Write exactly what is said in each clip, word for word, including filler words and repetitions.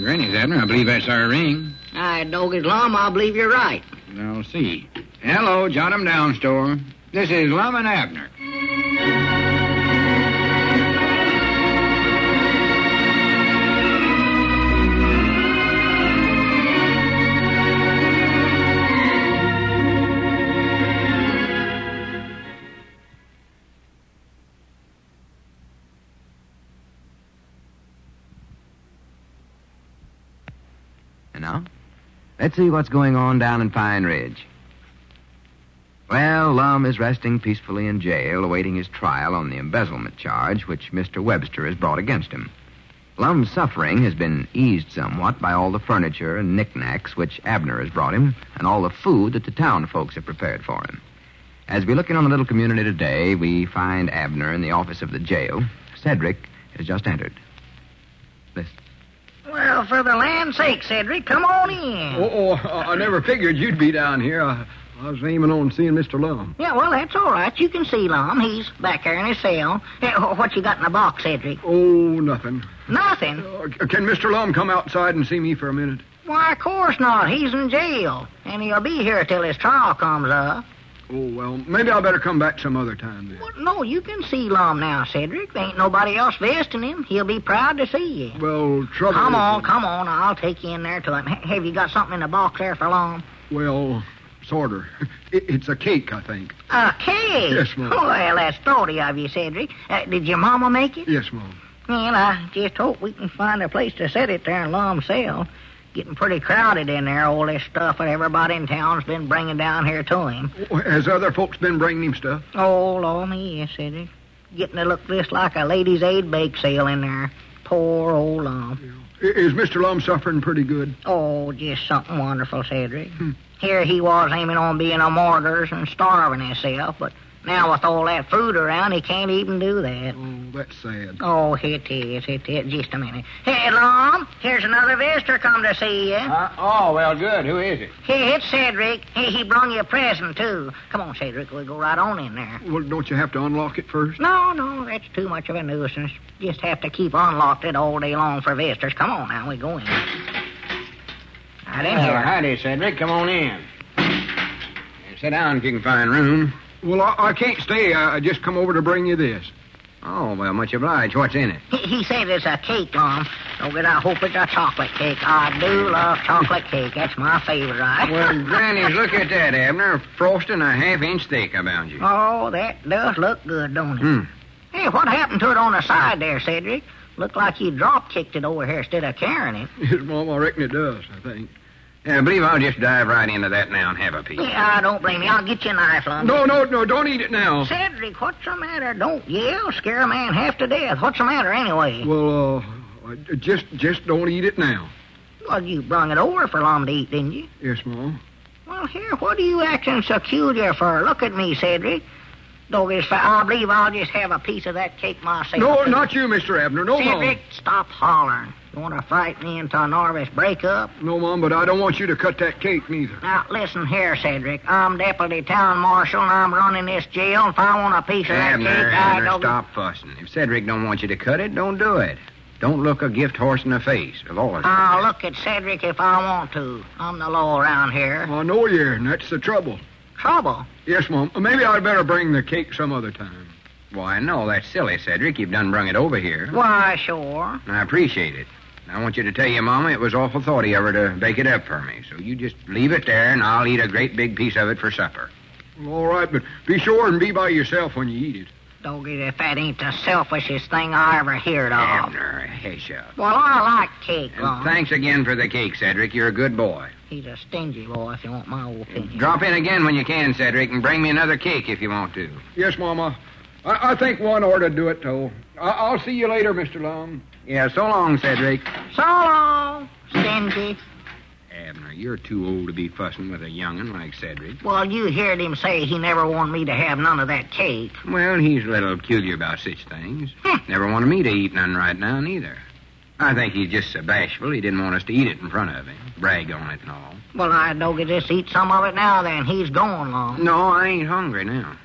Granny's, Abner. I believe that's our ring. I Doggy's Lum, I believe you're right. I'll see. Hello, jot 'em down, store. This is Lum and Abner. And now, let's see what's going on down in Pine Ridge. Well, Lum is resting peacefully in jail, awaiting his trial on the embezzlement charge which Mister Webster has brought against him. Lum's suffering has been eased somewhat by all the furniture and knickknacks which Abner has brought him, and all the food that the town folks have prepared for him. As we look in on the little community today, we find Abner in the office of the jail. Cedric has just entered. Listen. Well, for the land's sake, Cedric, come on in. Oh, oh I never figured you'd be down here. I, I was aiming on seeing Mister Lum. Yeah, well, that's all right. You can see Lum. He's back there in his cell. Hey, what you got in the box, Cedric? Oh, nothing. Nothing? Uh, can Mister Lum come outside and see me for a minute? Why, of course not. He's in jail, and he'll be here till his trial comes up. Oh, well, maybe I better come back some other time then. Well, no, you can see Lum now, Cedric. There ain't nobody else visiting him. He'll be proud to see you. Well, trouble Come is on, that- come on. I'll take you in there to him. H- have you got something in the box there for Lum? Well, sorter. It, it's a cake, I think. A cake? Yes, Mom. Well, that's thoughty of you, Cedric. Uh, did your mama make it? Yes, Mom. Well, I just hope we can find a place to set it there in Lum's cell. Getting pretty crowded in there, all this stuff that everybody in town's been bringing down here to him. Has other folks been bringing him stuff? Oh, Lord, yes, Cedric. Getting to look just like a ladies' aid bake sale in there. Poor old Lum. I- Is Mister Lum suffering pretty good? Oh, just something wonderful, Cedric. Hmm. Here he was aiming on being a martyr and starving himself, but now with all that food around, he can't even do that. Oh, that's sad. Oh, it is, it is. Just a minute. Hey, Lum, here's another visitor come to see you. Uh, oh, well, good. Who is it? Hey, it's Cedric. Hey, he brung you a present, too. Come on, Cedric, we'll go right on in there. Well, don't you have to unlock it first? No, no, that's too much of a nuisance. Just have to keep unlocked it all day long for visitors. Come on now, we go in. Right in Oh, here. howdy, Cedric. Come on in. Sit down if you can find room. Well, I, I can't stay. I, I just come over to bring you this. Oh, well, much obliged. What's in it? He, he said it's a cake, Lum. Oh, but I hope it's a chocolate cake. I do love chocolate cake. That's my favorite, right? Well, grannies, look at that, Abner. Frosting a half-inch thick, I bound you. Oh, that does look good, don't it? Hmm. Hey, what happened to it on the side there, Cedric? Looked like you drop-kicked it over here instead of carrying it. Yes, Mom, I reckon it does, I think. Yeah, I believe I'll just dive right into that now and have a piece. Yeah, I don't blame you. I'll get you a knife, Lum. No, no, no, don't eat it now. Cedric, what's the matter? Don't yell. Scare a man half to death. What's the matter anyway? Well, uh, just just don't eat it now. Well, you brung it over for Lum to eat, didn't you? Yes, Mom. Well, here, what are you acting so peculiar for? Look at me, Cedric. Doggies, I believe I'll just have a piece of that cake myself. No, not you, Mister Abner. No, Cedric, Mom. stop hollering. You want to frighten me into a nervous breakup? No, Mom, but I don't want you to cut that cake, neither. Now, listen here, Cedric. I'm deputy town marshal, and I'm running this jail. If I want a piece of Abner, that cake, I Abner, don't... stop fussing. If Cedric don't want you to cut it, don't do it. Don't look a gift horse in the face. Of all of I'll look at Cedric if I want to. I'm the law around here. I know you, and that's the trouble. Trouble? Yes, Mom. Maybe I'd better bring the cake some other time. Why, no, that's silly, Cedric. You've done brung it over here. Why, sure. I appreciate it. I want you to tell your mama it was awful thoughty of her to bake it up for me. So you just leave it there, and I'll eat a great big piece of it for supper. Well, all right, but be sure and be by yourself when you eat it. Doggy, if that ain't the selfishest thing I ever heard of. Abner, hush up. Well, I like cake, And Lum. thanks again for the cake, Cedric. You're a good boy. He's a stingy boy, if you want my old opinion. Drop in again when you can, Cedric, and bring me another cake if you want to. Yes, Mama. I, I think one ought to do it, though. I, I'll see you later, Mister Lum. Yeah, so long, Cedric. So long, stingy. Abner, you're too old to be fussing with a young'un like Cedric. Well, you heard him say he never wanted me to have none of that cake. Well, he's a little peculiar about such things. Hmm. Never wanted me to eat none right now, neither. I think he's just so bashful he didn't want us to eat it in front of him. Brag on it and all. Well, I Doggy, just eat some of it now, then. He's going, Lum. No, I ain't hungry now.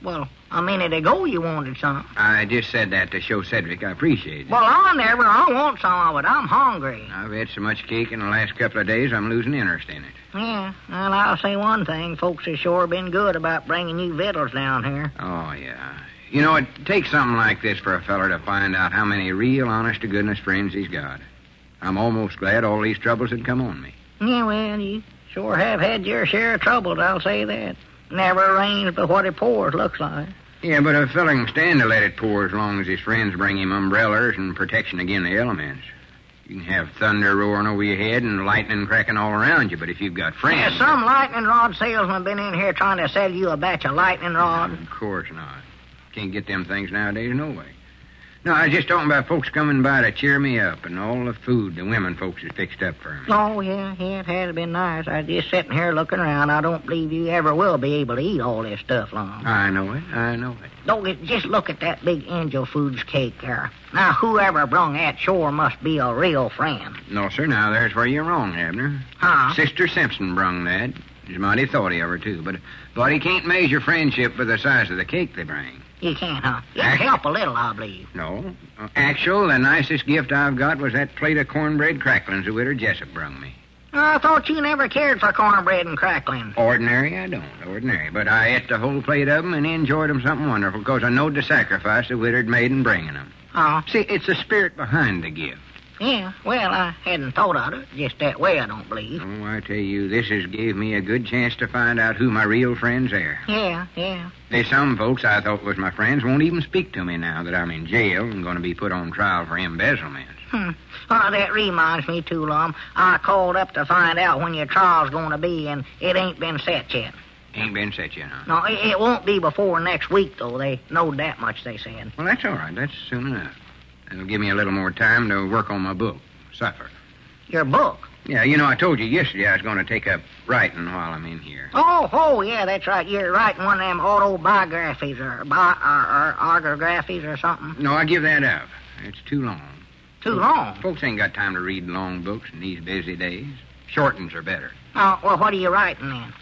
Well, a minute ago you wanted some. I just said that to show Cedric I appreciate it. Well, I never. I want some of it. I'm hungry. I've had so much cake in the last couple of days, I'm losing interest in it. Yeah, well, I'll say one thing. Folks have sure been good about bringing you victuals down here. Oh, yeah. You know, it takes something like this for a feller to find out how many real, honest-to-goodness friends he's got. I'm almost glad all these troubles had come on me. Yeah, well, you sure have had your share of troubles, I'll say that. Never rains but what it pours, looks like. Yeah, but a feller can stand to let it pour as long as his friends bring him umbrellas and protection against the elements. You can have thunder roaring over your head and lightning cracking all around you, but if you've got friends... Yeah, some lightning rod salesman been in here trying to sell you a batch of lightning rods. Of course not. Can't get them things nowadays no way. No, I was just talking about folks coming by to cheer me up and all the food the women folks has fixed up for me. Oh, yeah, yeah, it has been nice. I was just sitting here looking around. I don't believe you ever will be able to eat all this stuff long. I know it. I know it. Don't just look at that big Angel Foods cake there. Now, whoever brung that sure must be a real friend. No, sir. Now, there's where you're wrong, Abner. Huh? Sister Simpson brung that. He's mighty thoughty of her, too. But, but he can't measure friendship by the size of the cake they bring. You can't, huh? You Act- help a little, I believe. No. Uh, actual, the nicest gift I've got was that plate of cornbread cracklings the widow Jessup brung me. I thought you never cared for cornbread and crackling. Ordinary, I don't. Ordinary. But I ate the whole plate of 'em and enjoyed 'em something wonderful because I knowed the sacrifice the widow'd made in bringing 'em. Oh, See, it's the spirit behind the gift. yeah. Well, I hadn't thought of it just that way, I don't believe. Oh, I tell you, this has gave me a good chance to find out who my real friends are. Yeah, yeah. There's some folks I thought was my friends won't even speak to me now that I'm in jail and going to be put on trial for embezzlement. Hmm. Oh, that reminds me, too, Lum. I called up to find out when your trial's going to be, and it ain't been set yet. Ain't been set yet, huh? No, it, it won't be before next week, though. They knowed that much, they said. Well, that's all right. That's soon enough. It'll give me a little more time to work on my book, Suffer. Your book? Yeah, you know, I told you yesterday I was going to take up writing while I'm in here. Oh, oh, yeah, that's right. You're writing one of them autobiographies or, bi- or, or autographies or something. No, I give that up. It's too long. Too long? Folks ain't got time to read long books in these busy days. Short ones are better. Oh, well, what are you writing then?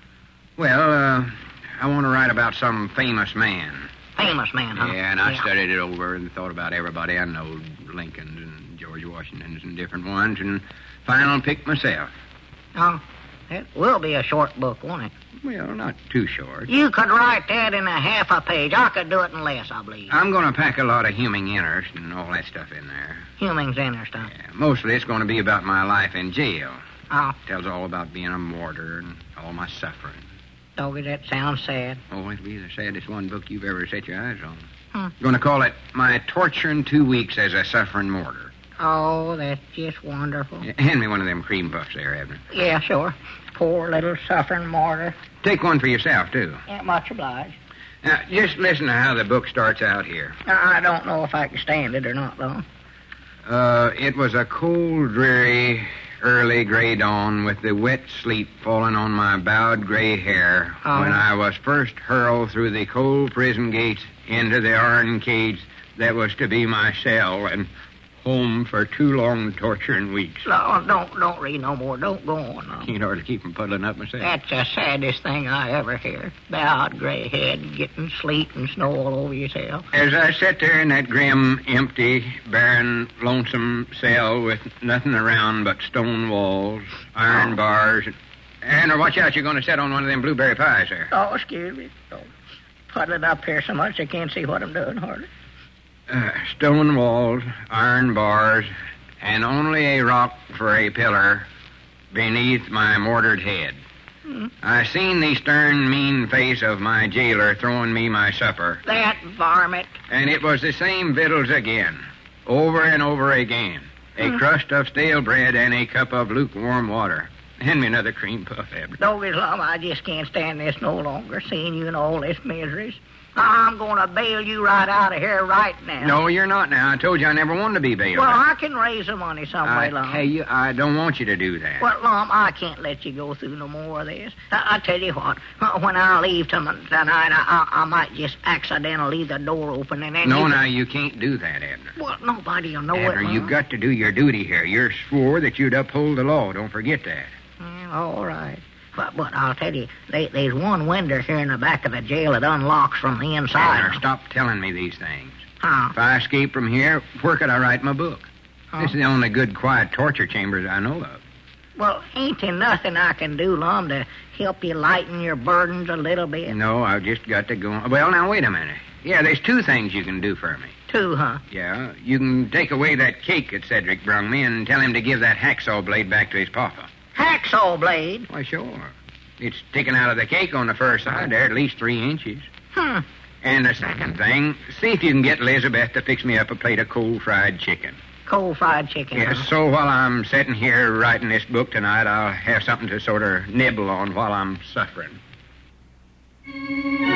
Well, uh, I want to write about some famous man. Famous man, huh? Yeah, and I studied it over and thought about everybody I know, Lincolns and George Washingtons and different ones, and finally picked myself. Oh, it will be a short book, won't it? Well, not too short. You could write that in a half a page. I could do it in less, I believe. I'm going to pack a lot of human interest and all that stuff in there. Humans interesting. Yeah, mostly it's going to be about my life in jail. Oh, Tells all about being a martyr and all my suffering. doggy, that sounds sad. Oh, it'll be the saddest one book you've ever set your eyes on. Hmm. Going to call it My Torture in Two Weeks as a Suffering Martyr. Oh, that's just wonderful. Yeah, hand me one of them cream puffs there, Abner. Yeah, sure. Poor little suffering martyr. Take one for yourself, too. Yeah, much obliged. Now, just listen to how the book starts out here. I don't know if I can stand it or not, though. Uh, it was a cold, dreary, early gray dawn with the wet sleet falling on my bowed gray hair Oh. when I was first hurled through the cold prison gates into the iron cage that was to be my cell and home for two long torturing weeks. No, don't don't read no more. Don't go on. No. Can't hardly keep from puddling up myself. That's the saddest thing I ever hear. Bowed gray head, getting sleet and snow all over yourself. As I sat there in that grim, empty, barren, lonesome cell with nothing around but stone walls, iron Oh. bars, and, and watch out, you're going to sit on one of them blueberry pies there. Oh, excuse me. Oh, puddling up here so much I can't see what I'm doing, hardly. Uh, stone walls, iron bars, and only a rock for a pillar beneath my mortared head. Hmm. I seen the stern, mean face of my jailer throwing me my supper, That varmint. and it was the same victuals again, over and over again. A Hmm. crust of stale bread and a cup of lukewarm water. Hand me another cream puff, Abner. Doggy Lum, I just can't stand this no longer, seeing you in all this miseries. I'm going to bail you right out of here right now. No, you're not now. I told you I never wanted to be bailed Well, out. I can raise the money some way, I Lum. tell you, I don't want you to do that. Well, Lum, I can't let you go through no more of this. I, I tell you what, uh, when I leave tom- tonight, I, I, I might just accidentally leave the door open and then... No, you... now, you can't do that, Abner. Well, nobody will know Abner, it, Lum. you've got to do your duty here. You're swore that you'd uphold the law. Don't forget that. Yeah, all right. But, but I'll tell you, they, there's one window here in the back of the jail that unlocks from the inside. Tanner, stop telling me these things. Huh? If I escape from here, where could I write my book? Huh? This is the only good, quiet torture chambers I know of. Well, ain't there nothing I can do, Lum, to help you lighten your burdens a little bit? No, I've just got to go on. Well, now, wait a minute. Yeah, there's two things you can do for me. Two, huh? Yeah, you can take away that cake that Cedric brung me and tell him to give that hacksaw blade back to his papa. Hacksaw blade? Why, sure. It's sticking out of the cake on the first side there, at least three inches. Hmm. And the second thing, see if you can get Elizabeth to fix me up a plate of cold fried chicken. Cold fried chicken. Yes, huh? so while I'm sitting here writing this book tonight, I'll have something to sort of nibble on while I'm suffering.